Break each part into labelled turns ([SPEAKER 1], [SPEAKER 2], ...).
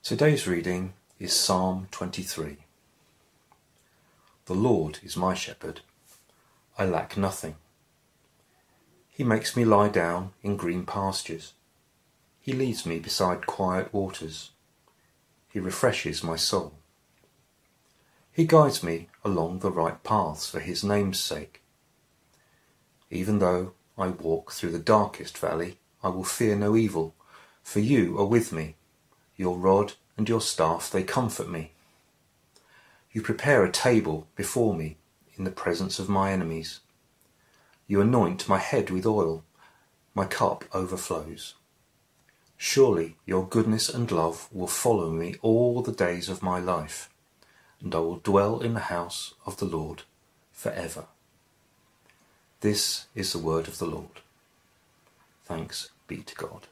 [SPEAKER 1] Today's reading is Psalm 23. The Lord is my shepherd, I lack nothing. He makes me lie down in green pastures. He leads me beside quiet waters. He refreshes my soul. He guides me along the right paths for his name's sake. Even though I walk through the darkest valley, I will fear no evil, for you are with me. Your rod and your staff, they comfort me. You prepare a table before me in the presence of my enemies. You anoint my head with oil, my cup overflows. Surely your goodness and love will follow me all the days of my life, and I will dwell in the house of the Lord forever. This is the word of the Lord. Thanks be to God.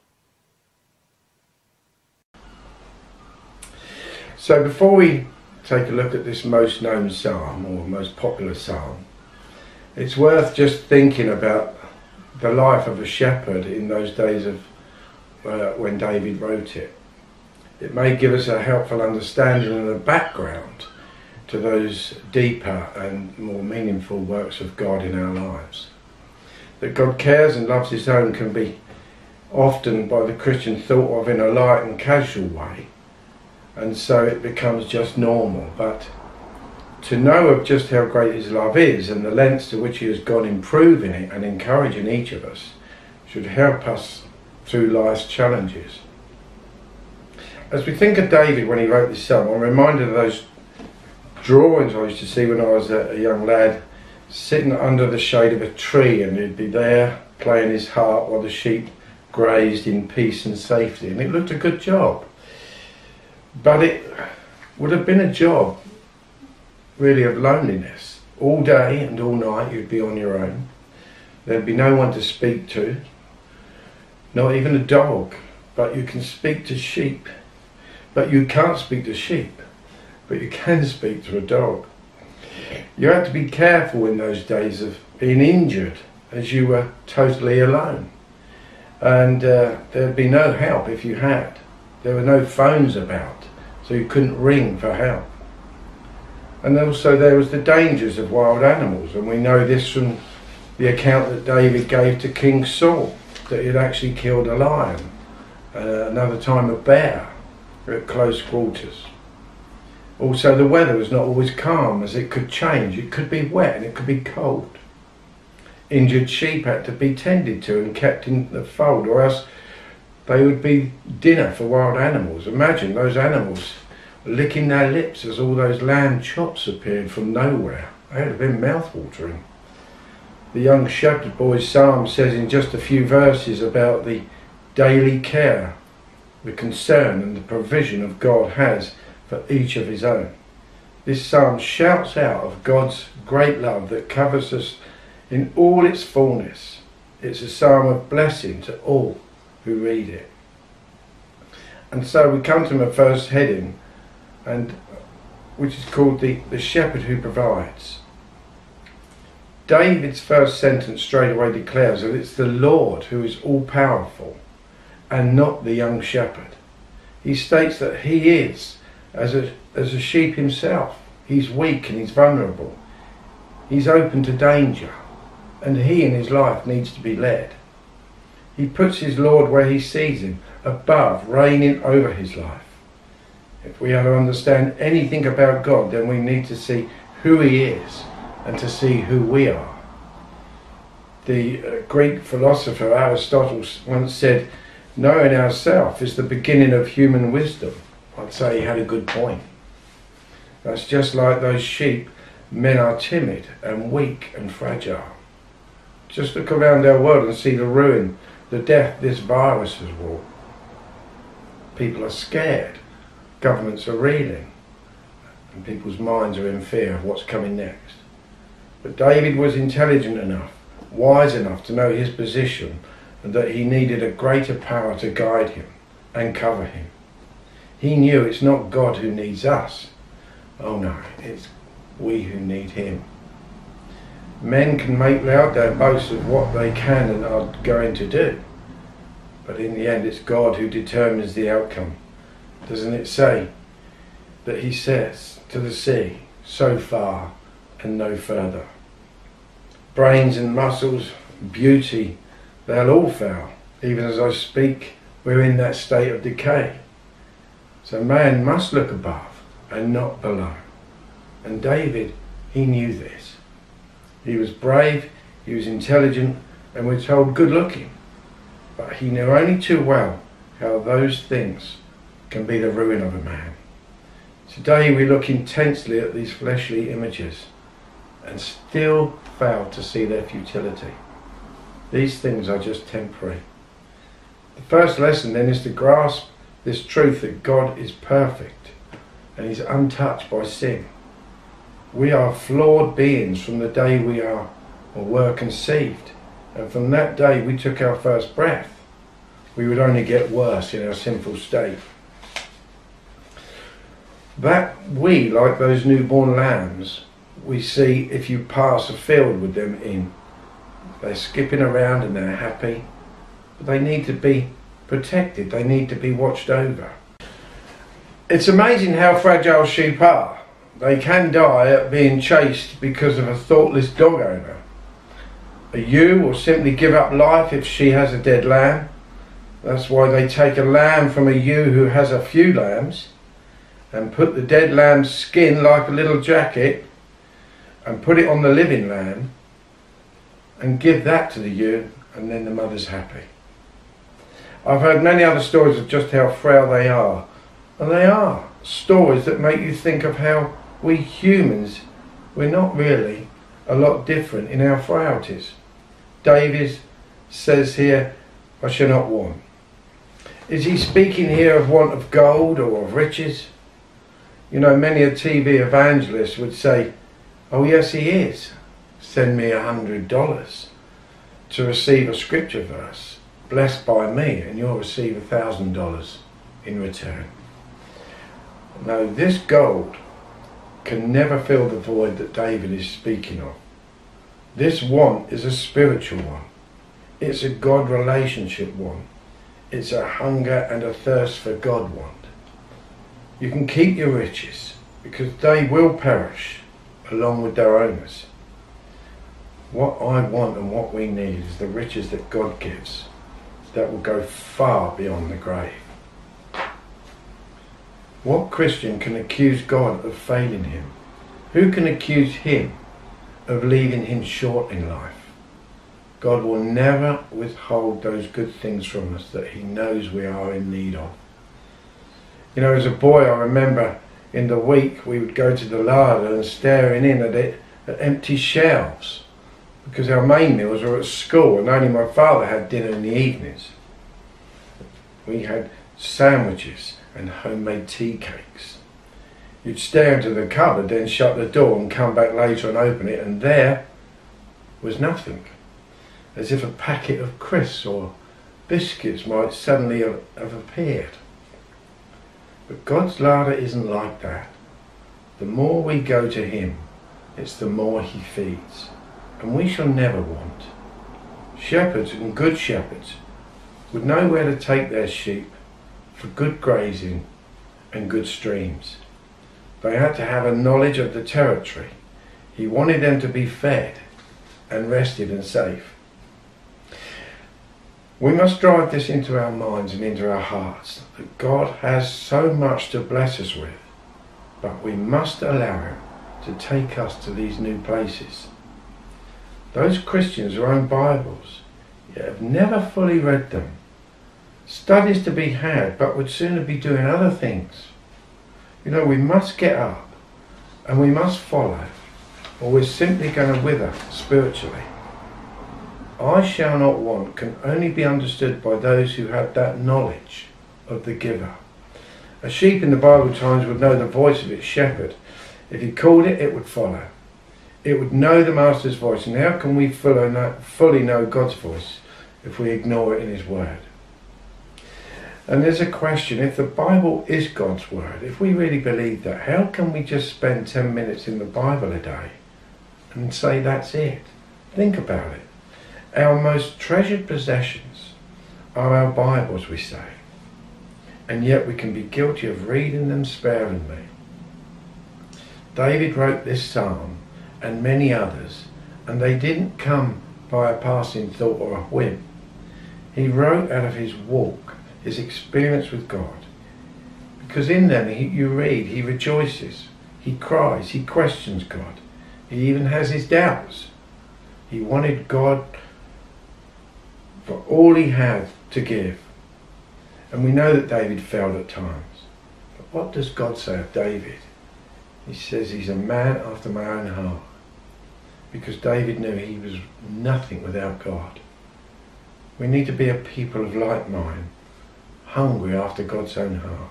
[SPEAKER 2] So before we take a look at this most known psalm, or most popular psalm, it's worth just thinking about the life of a shepherd in those days of when David wrote it. It may give us a helpful understanding of the background to those deeper and more meaningful works of God in our lives. That God cares and loves his own can be often by the Christian thought of in a light and casual way, and so it becomes just normal. But to know of just how great his love is and the lengths to which he has gone improving it and encouraging each of us should help us through life's challenges. As we think of David when he wrote this psalm, I'm reminded of those drawings I used to see when I was a young lad, sitting under the shade of a tree, and he'd be there playing his harp while the sheep grazed in peace and safety, and it looked a good job. But it would have been a job really of loneliness. All day and all night you'd be on your own. There'd be no one to speak to, not even a dog. But you can speak to sheep. But you can't speak to sheep, but you can speak to a dog. You had to be careful in those days of being injured, as you were totally alone. And there'd be no help if you had. There were no phones about, so you couldn't ring for help. And also there was the dangers of wild animals, and we know this from the account that David gave to King Saul, that he had actually killed a lion, another time a bear at close quarters. Also the weather was not always calm, as it could change. It could be wet and it could be cold. Injured sheep had to be tended to and kept in the fold, or else they would be dinner for wild animals. Imagine those animals licking their lips as all those lamb chops appeared from nowhere. They would have been mouth-watering. The young shepherd boy's psalm says in just a few verses about the daily care, the concern and the provision of God has for each of his own. This psalm shouts out of God's great love that covers us in all its fullness. It's a psalm of blessing to all who read it. And so we come to my first heading, and which is called the shepherd who provides. David's first sentence straight away declares that it's the Lord who is all powerful and not the young shepherd. He states that he is as a sheep himself. He's weak and he's vulnerable. He's open to danger, and he in his life needs to be led. He puts his Lord where he sees him, above, reigning over his life. If we are to understand anything about God, then we need to see who he is and to see who we are. The Greek philosopher Aristotle once said, knowing ourselves is the beginning of human wisdom. I'd say he had a good point. That's just like those sheep. Men are timid and weak and fragile. Just look around our world and see the ruin, the death this virus has wrought. People are scared, governments are reeling, and people's minds are in fear of what's coming next. But David was intelligent enough, wise enough to know his position, and that he needed a greater power to guide him and cover him. He knew it's not God who needs us. Oh no, it's we who need him. Men can make loud their boasts of what they can and are going to do, but in the end it's God who determines the outcome, Doesn't it say that he says to the sea, so far and no further? Brains and muscles, beauty, they'll all fail. Even as I speak, we're in that state of decay. So man must look above and not below. And David, he knew this. He was brave, he was intelligent, and we're told good looking. But he knew only too well how those things can be the ruin of a man. Today we look intensely at these fleshly images and still fail to see their futility. These things are just temporary. The first lesson then is to grasp this truth that God is perfect and he's untouched by sin. We are flawed beings from the day we are or were conceived, and from that day we took our first breath. We would only get worse in our sinful state. That we, like those newborn lambs, we see if you pass a field with them in. They're skipping around and they're happy, but they need to be protected, they need to be watched over. It's amazing how fragile sheep are. They can die at being chased because of a thoughtless dog owner. A ewe will simply give up life if she has a dead lamb. That's why they take a lamb from a ewe who has a few lambs and put the dead lamb's skin like a little jacket and put it on the living lamb and give that to the ewe, and then the mother's happy. I've heard many other stories of just how frail they are, and they are stories that make you think of how we humans, we're not really a lot different in our frailties. David says here, I shall not want. Is he speaking here of want of gold or of riches? You know, many a TV evangelist would say, oh yes he is, send me $100 to receive a scripture verse, blessed by me, and you'll receive $1,000 in return. No, this gold can never fill the void that David is speaking of. This want is a spiritual one. It's a God relationship one. It's a hunger and a thirst for God want. You can keep your riches because they will perish along with their owners. What I want and what we need is the riches that God gives that will go far beyond the grave. What Christian can accuse God of failing him? Who can accuse him of leaving him short in life? God will never withhold those good things from us that he knows we are in need of. You know, as a boy, I remember in the week we would go to the larder and staring in at it at empty shelves because our main meals were at school and only my father had dinner in the evenings. We had sandwiches and homemade tea cakes. You'd stare into the cupboard, then shut the door and come back later and open it, and there was nothing. As if a packet of crisps or biscuits might suddenly have appeared. But God's larder isn't like that. The more we go to him, it's the more he feeds, and we shall never want. Shepherds and good shepherds would know where to take their sheep for good grazing and good streams. They had to have a knowledge of the territory. He wanted them to be fed and rested and safe. We must drive this into our minds and into our hearts, that God has so much to bless us with, but we must allow him to take us to these new places. Those Christians who own Bibles, yet have never fully read them, studies to be had, but would sooner be doing other things. You know, we must get up and we must follow, or we're simply going to wither spiritually. I shall not want can only be understood by those who have that knowledge of the giver. A sheep in the Bible times would know the voice of its shepherd. If he called it, it would follow. It would know the master's voice. And how can we fully know God's voice if we ignore it in his word? And there's a question, if the Bible is God's word, if we really believe that, how can we just spend 10 minutes in the Bible a day and say that's it? Think about it. Our most treasured possessions are our Bibles, we say. and yet we can be guilty of reading them sparingly. David wrote this psalm and many others, and they didn't come by a passing thought or a whim. He wrote out of his walk, his experience with God, because in them you read he rejoices, he cries, he questions God, he even has his doubts. He wanted God for all he had to give. And we know that David failed at times. But what does God say of David? He says he's a man after my own heart. Because David knew he was nothing without God. We need to be a people of like mind, hungry after God's own heart.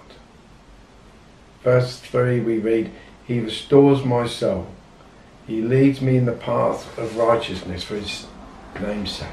[SPEAKER 2] Verse 3 we read, he restores my soul. He leads me in the path of righteousness for his name's sake.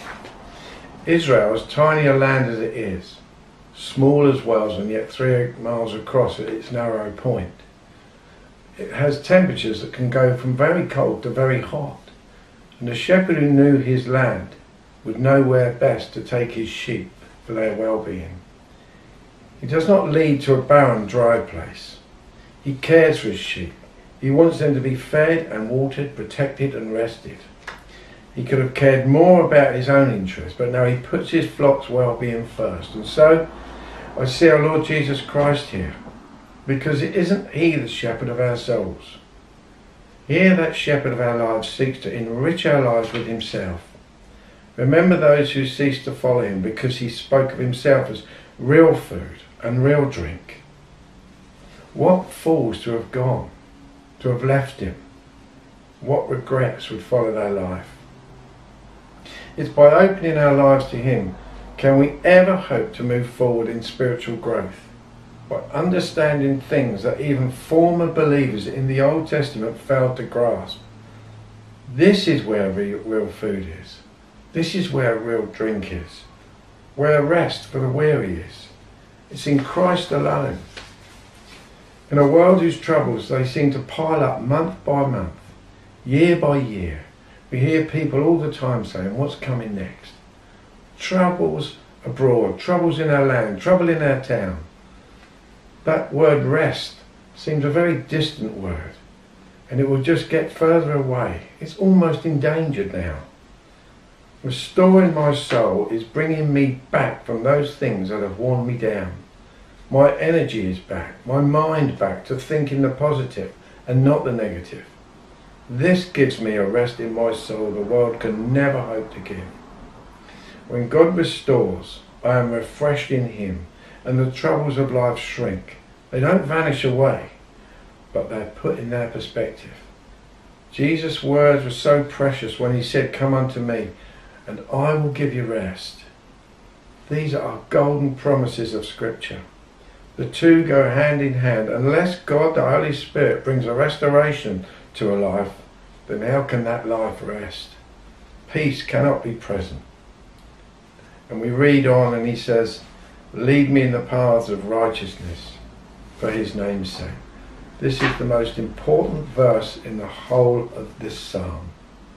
[SPEAKER 2] Israel, as tiny a land as it is, small as Wales and yet 3 miles across at its narrow point, it has temperatures that can go from very cold to very hot. And the shepherd who knew his land would know where best to take his sheep for their well-being. He does not lead to a barren, dry place. He cares for his sheep. He wants them to be fed and watered, protected and rested. He could have cared more about his own interests, but now he puts his flock's well-being first. And so I see our Lord Jesus Christ here, because it isn't he the shepherd of our souls. Here that shepherd of our lives seeks to enrich our lives with himself. Remember those who ceased to follow him because he spoke of himself as real food and real drink. What fools to have gone, to have left him. What regrets would follow their life. It's by opening our lives to him can we ever hope to move forward in spiritual growth. By understanding things that even former believers in the Old Testament failed to grasp. This is where real food is. This is where real drink is. Where rest for the weary is. It's in Christ alone. In a world whose troubles they seem to pile up month by month, year by year, we hear people all the time saying, what's coming next? Troubles abroad, troubles in our land, trouble in our town. That word rest seems a very distant word, and it will just get further away. It's almost endangered now. Restoring my soul is bringing me back from those things that have worn me down. My energy is back, my mind back to thinking the positive and not the negative. This gives me a rest in my soul the world can never hope to give. When God restores, I am refreshed in him, and the troubles of life shrink. They don't vanish away, but they're put in their perspective. Jesus' words were so precious when he said, come unto me, and I will give you rest. These are golden promises of Scripture. The two go hand in hand. Unless God, the Holy Spirit, brings a restoration to a life, then how can that life rest? Peace cannot be present. And we read on and he says, lead me in the paths of righteousness for his name's sake. This is the most important verse in the whole of this psalm.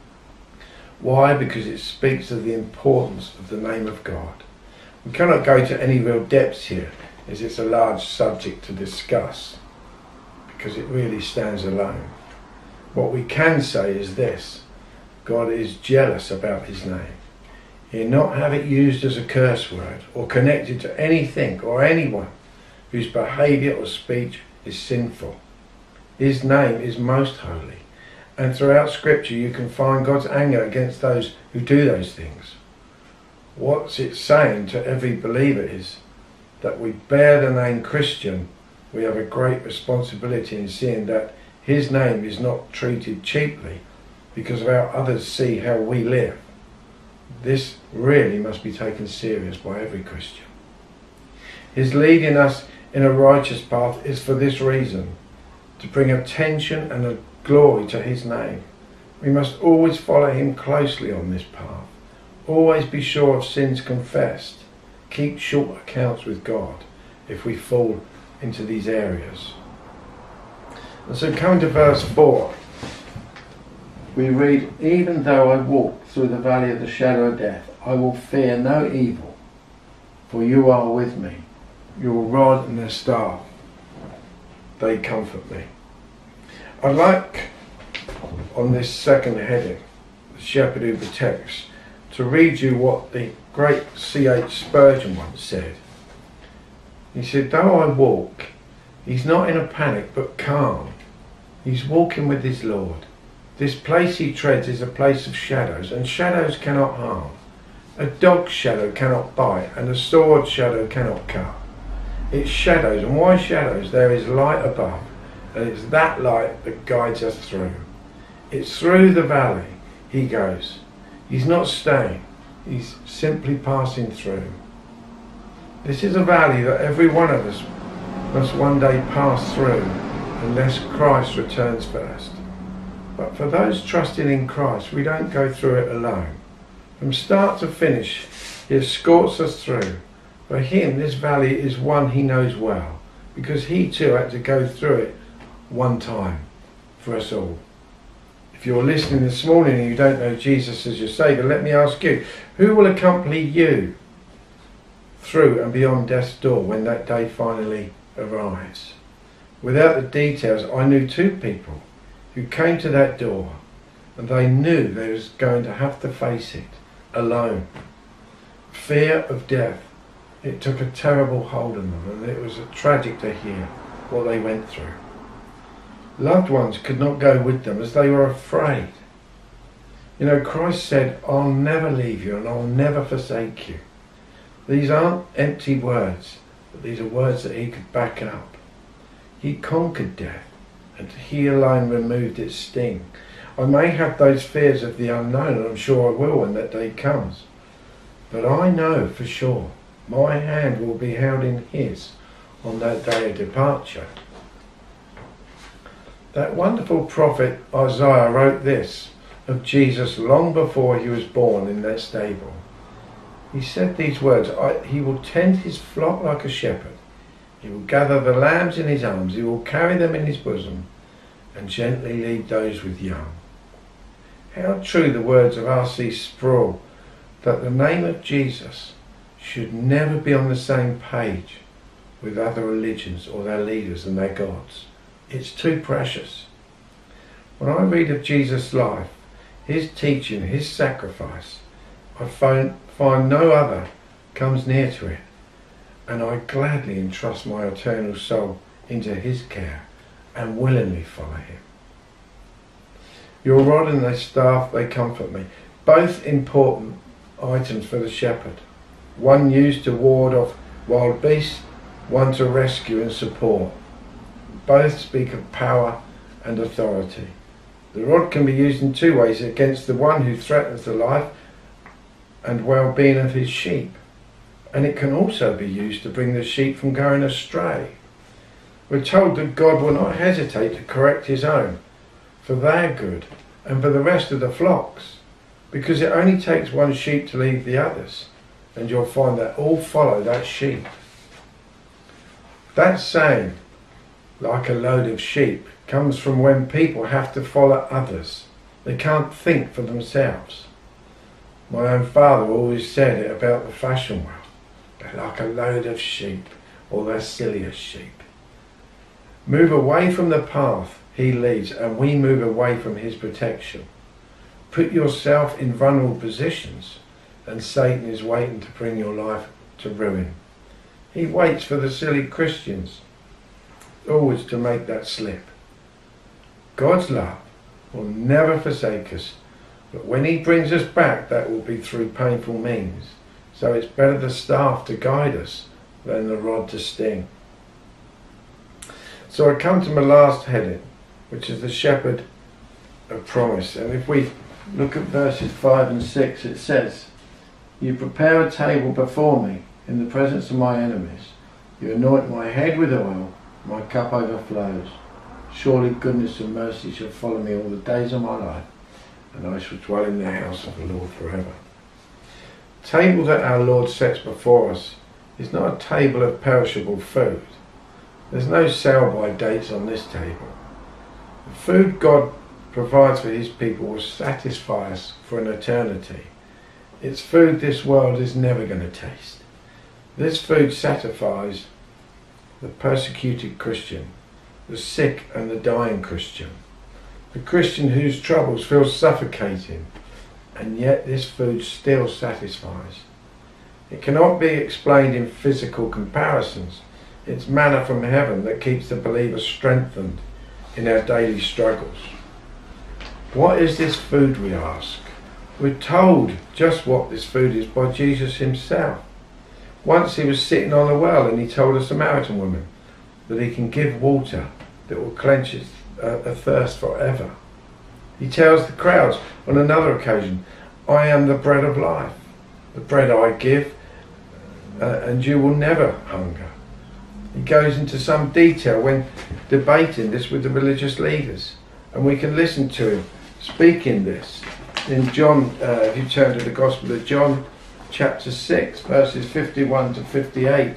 [SPEAKER 2] Why? Because it speaks of the importance of the name of God. We cannot go to any real depths here, as it's a large subject to discuss, because it really stands alone. What we can say is this: God is jealous about his name. He'll not have it used as a curse word or connected to anything or anyone whose behaviour or speech is sinful. His name is most holy, and throughout Scripture you can find God's anger against those who do those things. What's it saying to every believer is that we bear the name Christian. We have a great responsibility in seeing that his name is not treated cheaply because of how others see how we live. This really must be taken serious by every Christian. His leading us in a righteous path is for this reason: to bring attention and a glory to his name. We must always follow him closely on this path. Always be sure of sins confessed. Keep short accounts with God if we fall into these areas. And so coming to verse 4, we read, even though I walk through the valley of the shadow of death, I will fear no evil, for you are with me. Your rod and their staff, they comfort me. I'd like, on this second heading, the shepherd who protects, to read you what the great C.H. Spurgeon once said. He said, though I walk, he's not in a panic but calm. He's walking with his Lord. This place he treads is a place of shadows, and shadows cannot harm. A dog's shadow cannot bite, and a sword's shadow cannot cut. It's shadows, and why shadows? There is light above, and it's that light that guides us through. It's through the valley he goes. He's not staying, he's simply passing through. This is a valley that every one of us must one day pass through, unless Christ returns first. But for those trusting in Christ, we don't go through it alone. From start to finish, he escorts us through. For him, this valley is one he knows well, because he too had to go through it one time for us all. If you're listening this morning and you don't know Jesus as your Saviour, let me ask you, who will accompany you through and beyond death's door when that day finally arrives? Without the details, I knew two people who came to that door, and they knew they was going to have to face it alone. Fear of death. It took a terrible hold on them, and it was tragic to hear what they went through. Loved ones could not go with them as they were afraid. You know, Christ said, I'll never leave you and I'll never forsake you. These aren't empty words, but these are words that he could back up. He conquered death, and he alone removed its sting. I may have those fears of the unknown, and I'm sure I will when that day comes. But I know for sure my hand will be held in his on that day of departure. That wonderful prophet Isaiah wrote this of Jesus long before he was born in that stable. He said these words, he will tend his flock like a shepherd. He will gather the lambs in his arms. He will carry them in his bosom and gently lead those with young. How true the words of R.C. Sproul, that the name of Jesus should never be on the same page with other religions or their leaders and their gods. It's too precious. When I read of Jesus' life, his teaching, his sacrifice, I find no other comes near to it, and I gladly entrust my eternal soul into his care and willingly follow him. Your rod and thy staff, they comfort me. Both important items for the shepherd. One used to ward off wild beasts, one to rescue and support. Both speak of power and authority. The rod can be used in two ways: against the one who threatens the life and well-being of his sheep, and it can also be used to bring the sheep from going astray. We're told that God will not hesitate to correct his own for their good and for the rest of the flocks, because it only takes one sheep to lead the others, and you'll find that all follow that sheep. That saying, like a load of sheep, comes from when people have to follow others. They can't think for themselves. My own father always said it about the fashion world. They're like a load of sheep, or they're silly as sheep. Move away from the path he leads, and we move away from his protection. Put yourself in vulnerable positions, and Satan is waiting to bring your life to ruin. He waits for the silly Christians always to make that slip. God's love will never forsake us, but when he brings us back, that will be through painful means. So it's better the staff to guide us than the rod to sting. So I come to my last heading, which is the shepherd of promise. And if we look at verses 5 and 6, it says, you prepare a table before me in the presence of my enemies. You anoint my head with oil, my cup overflows. Surely goodness and mercy shall follow me all the days of my life, and I shall dwell in the house of the Lord forever. The table that our Lord sets before us is not a table of perishable food. There's no sell-by dates on this table. The food God provides for his people will satisfy us for an eternity. It's food this world is never going to taste. This food satisfies the persecuted Christian, the sick and the dying Christian, the Christian whose troubles feel suffocating, and yet this food still satisfies. It cannot be explained in physical comparisons. It's manna from heaven that keeps the believer strengthened in our daily struggles. What is this food, we ask? We're told just what this food is by Jesus himself. Once he was sitting on a well and he told a Samaritan woman that he can give water that will quench a thirst forever. He tells the crowds on another occasion, I am the bread of life. The bread I give and you will never hunger. He goes into some detail when debating this with the religious leaders, and we can listen to him speaking this in John, if you turn to the Gospel of John chapter 6 verses 51 to 58.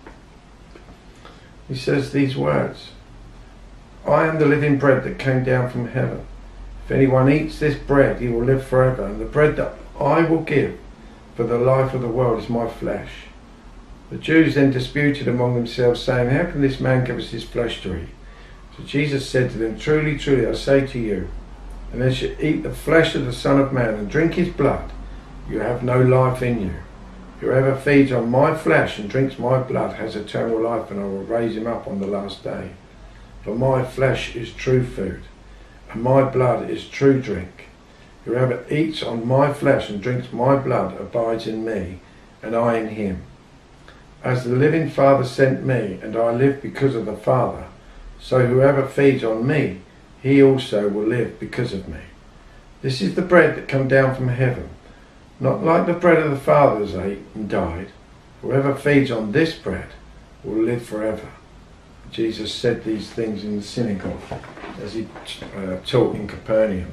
[SPEAKER 2] He says these words, I am the living bread that came down from heaven. If anyone eats this bread, he will live forever, and the bread that I will give for the life of the world is my flesh. The Jews then disputed among themselves, saying, how can this man give us his flesh to eat? So Jesus said to them, truly, truly, I say to you, unless you eat the flesh of the Son of Man and drink his blood, you have no life in you. Whoever feeds on my flesh and drinks my blood has eternal life, and I will raise him up on the last day. For my flesh is true food, and my blood is true drink. Whoever eats on my flesh and drinks my blood abides in me, and I in him. As the living Father sent me, and I live because of the Father, so whoever feeds on me, he also will live because of me. This is the bread that come down from heaven, not like the bread of the fathers ate and died. Whoever feeds on this bread will live forever. Jesus said these things in the synagogue as he taught in Capernaum.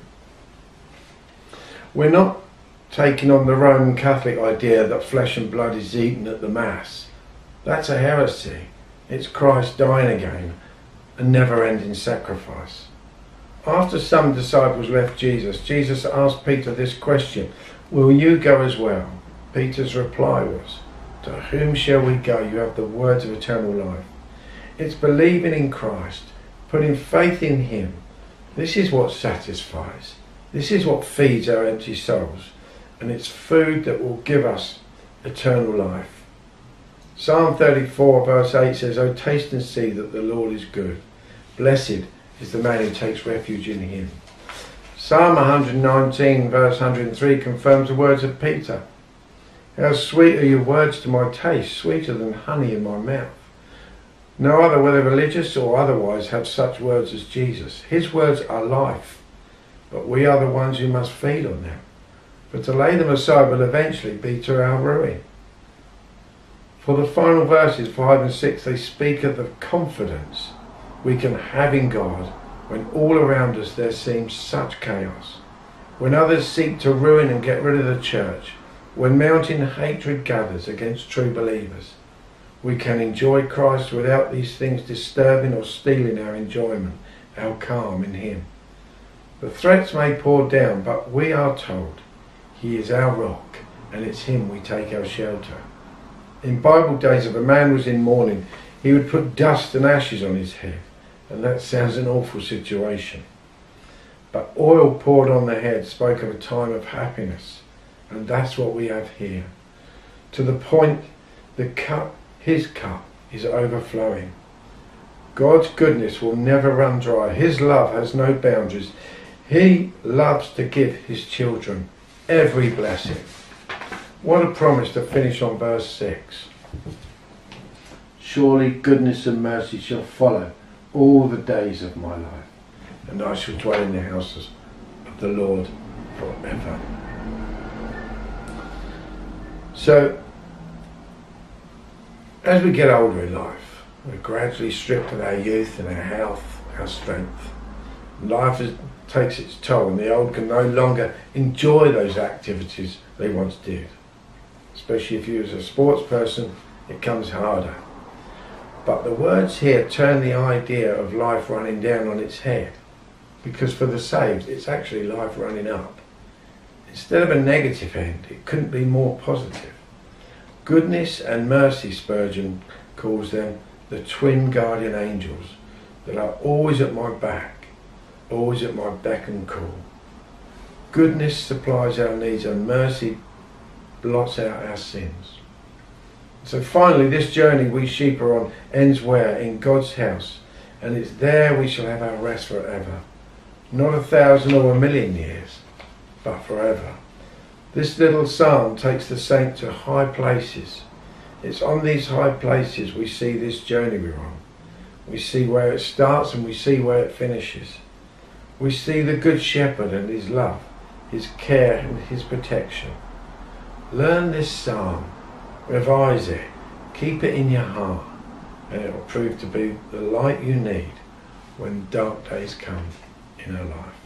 [SPEAKER 2] We're not taking on the Roman Catholic idea that flesh and blood is eaten at the Mass. That's a heresy. It's Christ dying again, a never-ending sacrifice. After some disciples left Jesus, Jesus asked Peter this question, will you go as well? Peter's reply was, to whom shall we go? You have the words of eternal life. It's believing in Christ, putting faith in him. This is what satisfies. This is what feeds our empty souls. And it's food that will give us eternal life. Psalm 34 verse 8 says, oh, taste and see that the Lord is good. Blessed is the man who takes refuge in him. Psalm 119 verse 103 confirms the words of Peter. How sweet are your words to my taste, sweeter than honey in my mouth. No other, whether religious or otherwise, have such words as Jesus. His words are life, but we are the ones who must feed on them. For to lay them aside will eventually be to our ruin. For the final verses 5 and 6, they speak of the confidence we can have in God when all around us there seems such chaos. When others seek to ruin and get rid of the church, when mounting hatred gathers against true believers, we can enjoy Christ without these things disturbing or stealing our enjoyment, our calm in him. The threats may pour down, but we are told he is our rock, and it's him we take our shelter. In Bible days, if a man was in mourning, he would put dust and ashes on his head, and that sounds an awful situation. But oil poured on the head spoke of a time of happiness, and that's what we have here. To the point, the cup, his cup, is overflowing. God's goodness will never run dry. His love has no boundaries. He loves to give his children every blessing. What a promise to finish on verse 6. Surely goodness and mercy shall follow all the days of my life, and I shall dwell in the houses of the Lord forever. So, as we get older in life, we're gradually stripped of our youth and our health, our strength. Life takes its toll, and the old can no longer enjoy those activities they once did. Especially if you as a sports person, it comes harder. But the words here turn the idea of life running down on its head, because for the saved, it's actually life running up. Instead of a negative end, it couldn't be more positive. Goodness and mercy, Spurgeon calls them, the twin guardian angels that are always at my back, always at my beck and call. Goodness supplies our needs and mercy blots out our sins. So finally, this journey we sheep are on ends where? In God's house, and it's there we shall have our rest forever. Not 1,000 or 1,000,000 years, but forever. This little psalm takes the saint to high places. It's on these high places we see this journey we're on. We see where it starts and we see where it finishes. We see the Good Shepherd and his love, his care and his protection. Learn this psalm, revise it, keep it in your heart, and it will prove to be the light you need when dark days come in our life.